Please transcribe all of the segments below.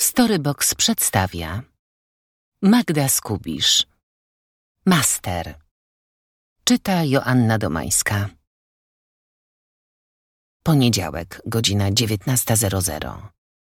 Storybox przedstawia Magda Skubisz. Master. Czyta Joanna Domańska. Poniedziałek, godzina 19:00.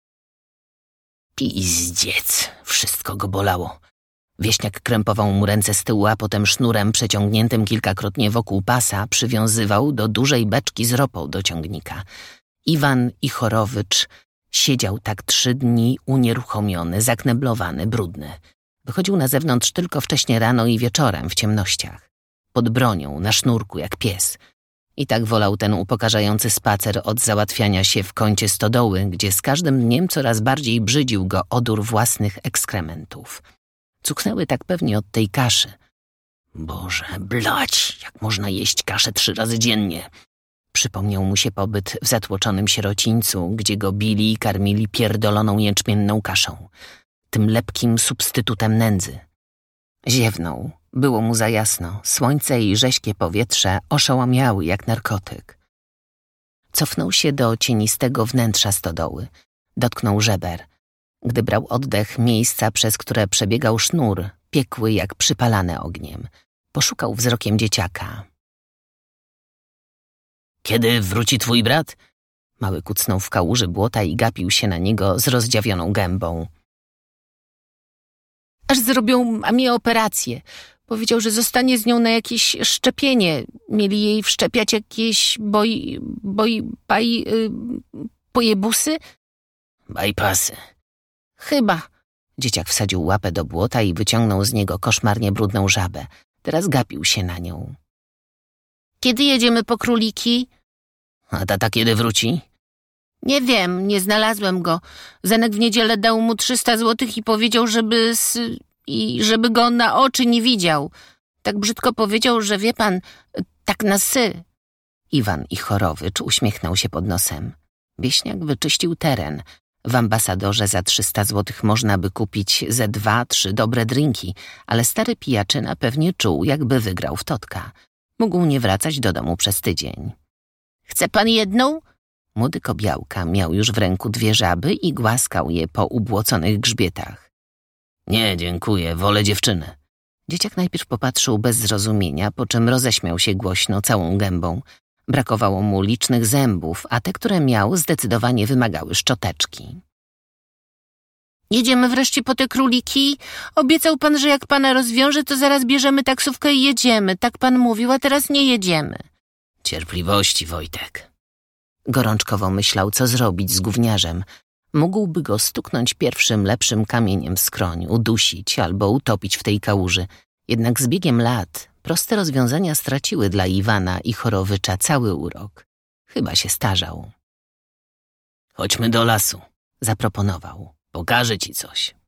Pizdziec, wszystko go bolało. Wieśniak krępował mu ręce z tyłu, a potem sznurem przeciągniętym kilkakrotnie wokół pasa przywiązywał do dużej beczki z ropą do ciągnika. Iwan Ichorowicz siedział tak 3 dni unieruchomiony, zakneblowany, brudny. Wychodził na zewnątrz tylko wcześnie rano i wieczorem w ciemnościach. Pod bronią, na sznurku, jak pies. I tak wolał ten upokarzający spacer od załatwiania się w kącie stodoły, gdzie z każdym dniem coraz bardziej brzydził go odór własnych ekskrementów. Cuchnęły tak pewnie od tej kaszy. Boże, blać, jak można jeść kaszę 3 razy dziennie. Przypomniał mu się pobyt w zatłoczonym sierocińcu, gdzie go bili i karmili pierdoloną jęczmienną kaszą. Tym lepkim substytutem nędzy. Ziewnął. Było mu za jasno. Słońce i rześkie powietrze oszałamiały jak narkotyk. Cofnął się do cienistego wnętrza stodoły. Dotknął żeber. Gdy brał oddech, miejsca, przez które przebiegał sznur, piekły jak przypalane ogniem. Poszukał wzrokiem dzieciaka. Kiedy wróci twój brat? Mały kucnął w kałuży błota i gapił się na niego z rozdziawioną gębą. Aż zrobią mamie operację. Powiedział, że zostanie z nią na jakieś szczepienie. Mieli jej wszczepiać jakieś pojebusy? Bypassy. Chyba. Dzieciak wsadził łapę do błota i wyciągnął z niego koszmarnie brudną żabę. Teraz gapił się na nią. Kiedy jedziemy po króliki? A tata kiedy wróci? Nie wiem, nie znalazłem go. Zenek w niedzielę dał mu 300 złotych i powiedział, żeby go na oczy nie widział. Tak brzydko powiedział, że wie pan, tak na sy. Iwan Ichorowicz uśmiechnął się pod nosem. Wieśniak wyczyścił teren. W ambasadorze za 300 złotych można by kupić ze 2-3 dobre drinki, ale stary pijaczyna pewnie czuł, jakby wygrał w totka. Mógł nie wracać do domu przez tydzień. Chce pan jedną? Młody Kobiałka miał już w ręku 2 żaby i głaskał je po ubłoconych grzbietach. Nie, dziękuję, wolę dziewczynę. Dzieciak najpierw popatrzył bez zrozumienia, po czym roześmiał się głośno całą gębą. Brakowało mu licznych zębów, a te, które miał, zdecydowanie wymagały szczoteczki. Jedziemy wreszcie po te króliki? Obiecał pan, że jak pana rozwiąże, to zaraz bierzemy taksówkę i jedziemy. Tak pan mówił, a teraz nie jedziemy. Cierpliwości, Wojtek. Gorączkowo myślał, co zrobić z gówniarzem. Mógłby go stuknąć pierwszym lepszym kamieniem w skroń, udusić albo utopić w tej kałuży. Jednak z biegiem lat proste rozwiązania straciły dla Iwana Ichorowicza cały urok. Chyba się starzał. Chodźmy do lasu, zaproponował. Pokażę ci coś.